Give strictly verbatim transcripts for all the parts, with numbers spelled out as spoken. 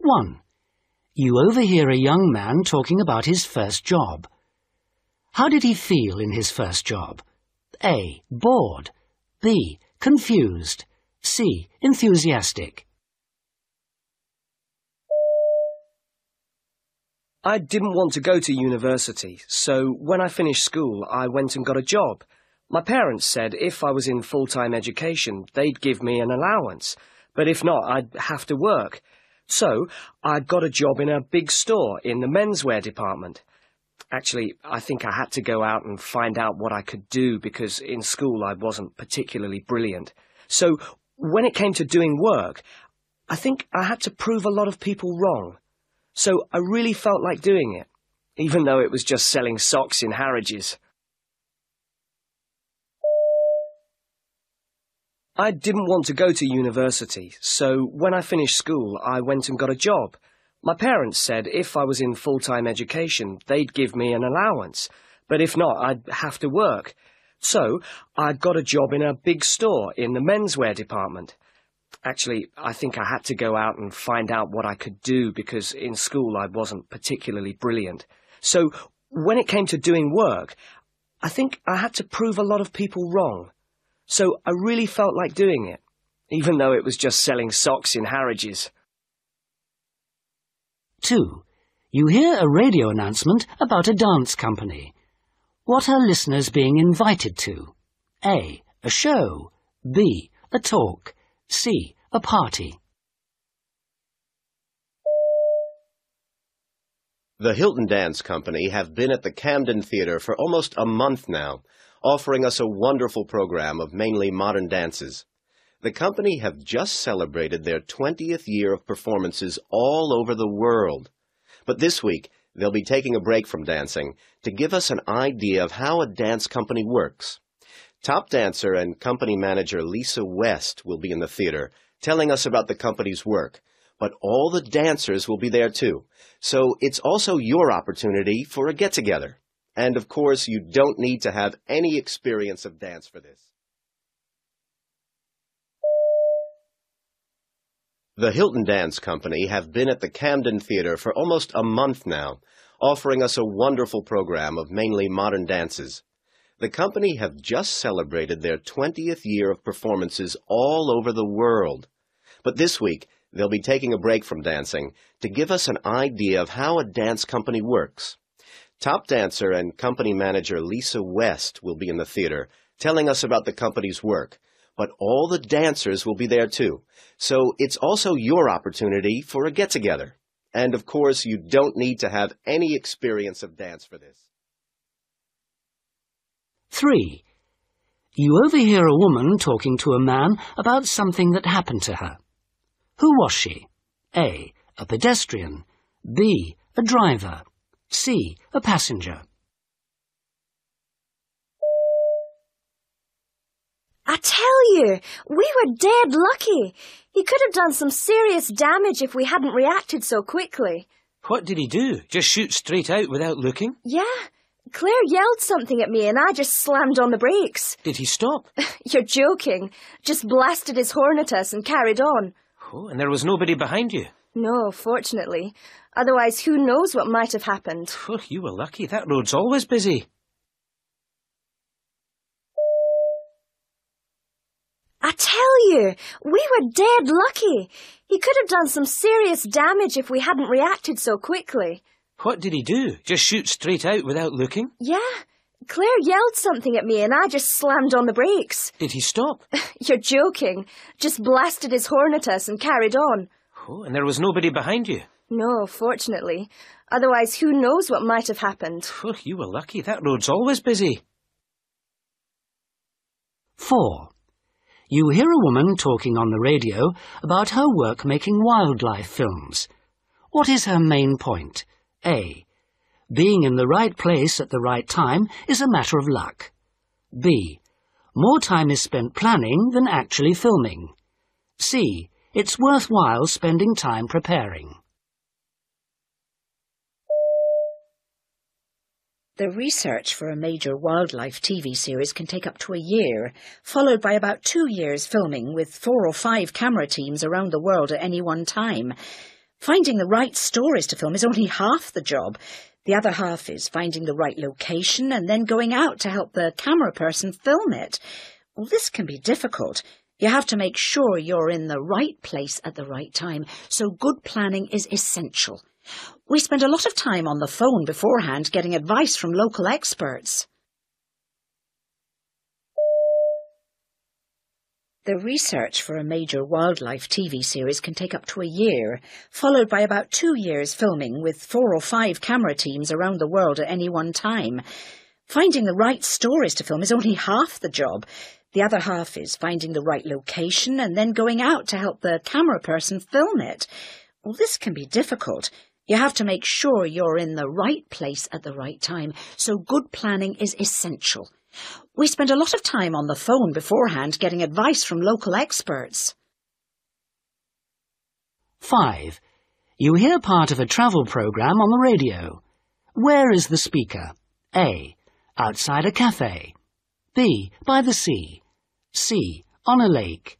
one. You overhear a young man talking about his first job. How did he feel in his first job? A. Bored. B. Confused. C. Enthusiastic. I didn't want to go to university, so when I finished school, I went and got a job. My parents said if I was in full-time education, they'd give me an allowance, but if not, I'd have to work. So, I got a job in a big store in the menswear department. Actually, I think I had to go out and find out what I could do because in school I wasn't particularly brilliant. So, when it came to doing work, I think I had to prove a lot of people wrong. So, I really felt like doing it, even though it was just selling socks in Harrods. I didn't want to go to university, so when I finished school, I went and got a job. My parents said if I was in full-time education, they'd give me an allowance, but if not, I'd have to work. So, I got a job in a big store in the menswear department. Actually, I think I had to go out and find out what I could do because in school I wasn't particularly brilliant. So, when it came to doing work, I think I had to prove a lot of people wrong. So I really felt like doing it, even though it was just selling socks in Harrods. two. You hear a radio announcement about a dance company. What are listeners being invited to? A. A show. B. A talk. C. A party. The Hilton Dance Company have been at the Camden Theatre for almost a month now, offering us a wonderful program of mainly modern dances. The company have just celebrated their twentieth year of performances all over the world. But this week, they'll be taking a break from dancing to give us an idea of how a dance company works. Top dancer and company manager Lisa West will be in the theater, telling us about the company's work. But all the dancers will be there too, so it's also your opportunity for a get-together. And, of course, you don't need to have any experience of dance for this. The Hilton Dance Company have been at the Camden Theatre for almost a month now, offering us a wonderful program of mainly modern dances. The company have just celebrated their twentieth year of performances all over the world. But this week, they'll be taking a break from dancing to give us an idea of how a dance company works. Top dancer and company manager Lisa West will be in the theater, telling us about the company's work. But all the dancers will be there too, so it's also your opportunity for a get-together. And, of course, you don't need to have any experience of dance for this. three. You overhear a woman talking to a man about something that happened to her. Who was she? A. A pedestrian. B. A driver. C. A passenger. I tell you, we were dead lucky. He could have done some serious damage if we hadn't reacted so quickly. What did he do? Just shoot straight out without looking? Yeah. Claire yelled something at me and I just slammed on the brakes. Did he stop? You're joking. Just blasted his horn at us and carried on. Oh, and there was nobody behind you? No, fortunately. Otherwise, who knows what might have happened. Oh, you were lucky. That road's always busy. I tell you, we were dead lucky. He could have done some serious damage if we hadn't reacted so quickly. What did he do? Just shoot straight out without looking? Yeah. Claire yelled something at me and I just slammed on the brakes. Did he stop? You're joking. Just blasted his horn at us and carried on. Oh, and there was nobody behind you? No, fortunately. Otherwise, who knows what might have happened. Oh, you were lucky. That road's always busy. four. You hear a woman talking on the radio about her work making wildlife films. What is her main point? A. Being in the right place at the right time is a matter of luck. B. More time is spent planning than actually filming. C. It's worthwhile spending time preparing. The research for a major wildlife T V series can take up to a year, followed by about two years filming with four or five camera teams around the world at any one time. Finding the right stories to film is only half the job. The other half is finding the right location and then going out to help the camera person film it. Well, this can be difficult. You have to make sure you're in the right place at the right time, so good planning is essential. We spend a lot of time on the phone beforehand getting advice from local experts. The research for a major wildlife T V series can take up to a year, followed by about two years filming with four or five camera teams around the world at any one time. Finding the right stories to film is only half the job. The other half is finding the right location and then going out to help the camera person film it. Well, this can be difficult. You have to make sure you're in the right place at the right time, so good planning is essential. We spend a lot of time on the phone beforehand getting advice from local experts. five. You hear part of a travel program on the radio. Where is the speaker? A. Outside a cafe. B. By the sea. C. On a lake.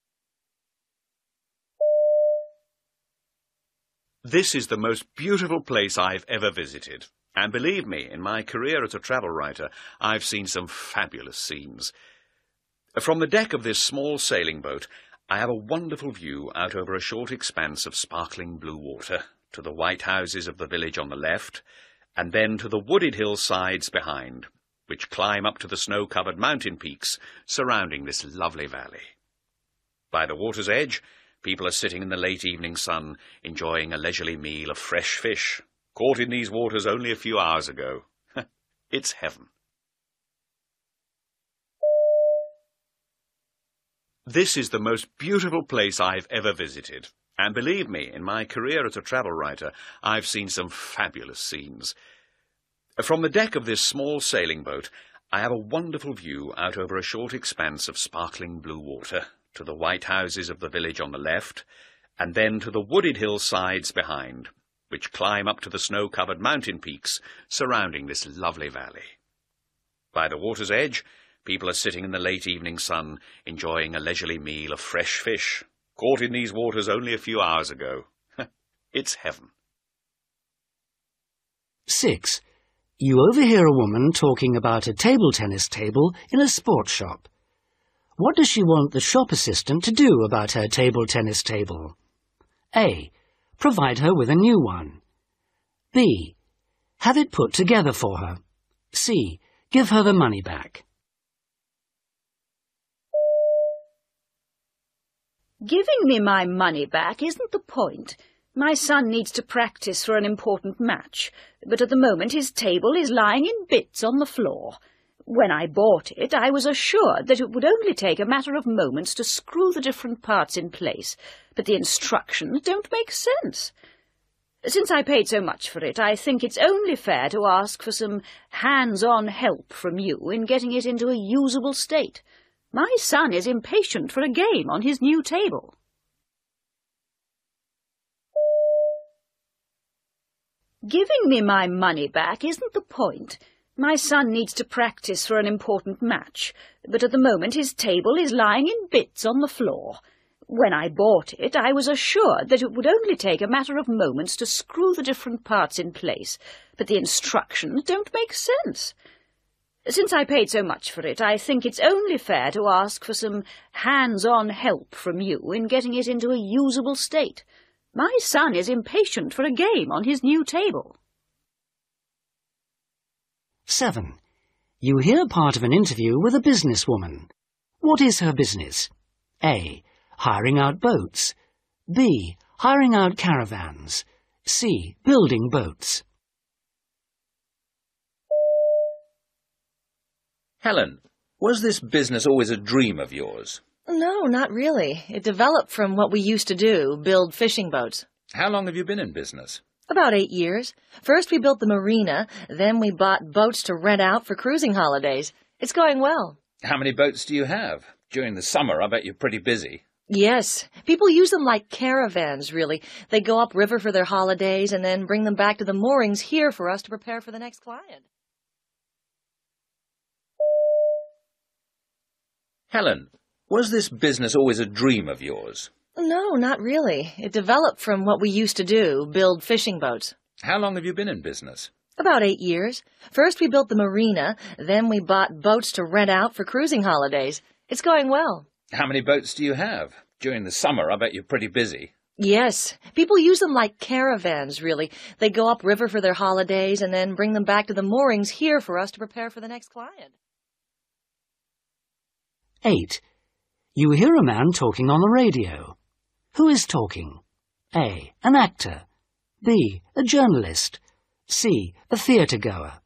This is the most beautiful place I've ever visited. And believe me, in my career as a travel writer, I've seen some fabulous scenes. From the deck of this small sailing boat, I have a wonderful view out over a short expanse of sparkling blue water, to the white houses of the village on the left, and then to the wooded hillsides behind, which climb up to the snow-covered mountain peaks surrounding this lovely valley. By the water's edge, people are sitting in the late evening sun, enjoying a leisurely meal of fresh fish, caught in these waters only a few hours ago. It's heaven. This is the most beautiful place I've ever visited. And believe me, in my career as a travel writer, I've seen some fabulous scenes. From the deck of this small sailing boat, I have a wonderful view out over a short expanse of sparkling blue water, to the white houses of the village on the left, and then to the wooded hillsides behind, which climb up to the snow-covered mountain peaks surrounding this lovely valley. By the water's edge, people are sitting in the late evening sun, enjoying a leisurely meal of fresh fish, caught in these waters only a few hours ago. It's heaven. six. You overhear a woman talking about a table tennis table in a sports shop. What does she want the shop assistant to do about her table tennis table? A. Provide her with a new one. B. Have it put together for her. C. Give her the money back. Giving me my money back isn't the point. My son needs to practice for an important match, but at the moment his table is lying in bits on the floor. When I bought it, I was assured that it would only take a matter of moments to screw the different parts in place, but the instructions don't make sense. Since I paid so much for it, I think it's only fair to ask for some hands-on help from you in getting it into a usable state. My son is impatient for a game on his new table. Giving me my money back isn't the point. My son needs to practice for an important match, but at the moment his table is lying in bits on the floor. When I bought it, I was assured that it would only take a matter of moments to screw the different parts in place, but the instructions don't make sense. Since I paid so much for it, I think it's only fair to ask for some hands-on help from you in getting it into a usable state. My son is impatient for a game on his new table. seven. You hear part of an interview with a businesswoman. What is her business? A. Hiring out boats. B. Hiring out caravans. C. Building boats. Helen, was this business always a dream of yours? No, not really. It developed from what we used to do, build fishing boats. How long have you been in business? About eight years. First we built the marina, then we bought boats to rent out for cruising holidays. It's going well. How many boats do you have? During the summer, I bet you're pretty busy. Yes. People use them like caravans, really. They go upriver for their holidays and then bring them back to the moorings here for us to prepare for the next client. Helen, was this business always a dream of yours? No, not really. It developed from what we used to do, build fishing boats. How long have you been in business? About eight years. First we built the marina, then we bought boats to rent out for cruising holidays. It's going well. How many boats do you have? During the summer, I bet you're pretty busy. Yes. People use them like caravans, really. They go upriver for their holidays and then bring them back to the moorings here for us to prepare for the next client. eight. You hear a man talking on the radio. Who is talking? A. An actor. B. A journalist. C. A theatre-goer.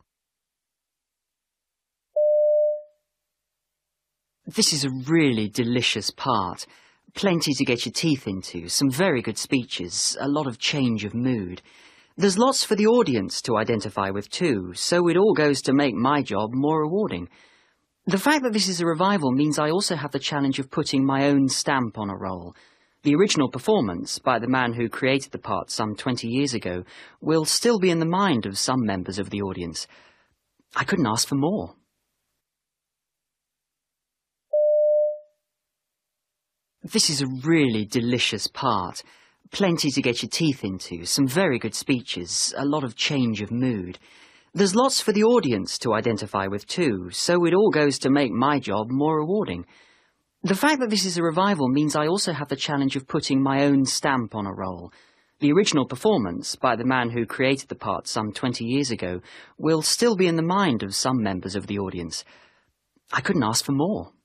This is a really delicious part. Plenty to get your teeth into, some very good speeches, a lot of change of mood. There's lots for the audience to identify with too, so it all goes to make my job more rewarding. The fact that this is a revival means I also have the challenge of putting my own stamp on a role. The original performance, by the man who created the part some twenty years ago, will still be in the mind of some members of the audience. I couldn't ask for more. This is a really delicious part. Plenty to get your teeth into, some very good speeches, a lot of change of mood. There's lots for the audience to identify with too, so it all goes to make my job more rewarding. The fact that this is a revival means I also have the challenge of putting my own stamp on a role. The original performance, by the man who created the part some twenty years ago, will still be in the mind of some members of the audience. I couldn't ask for more.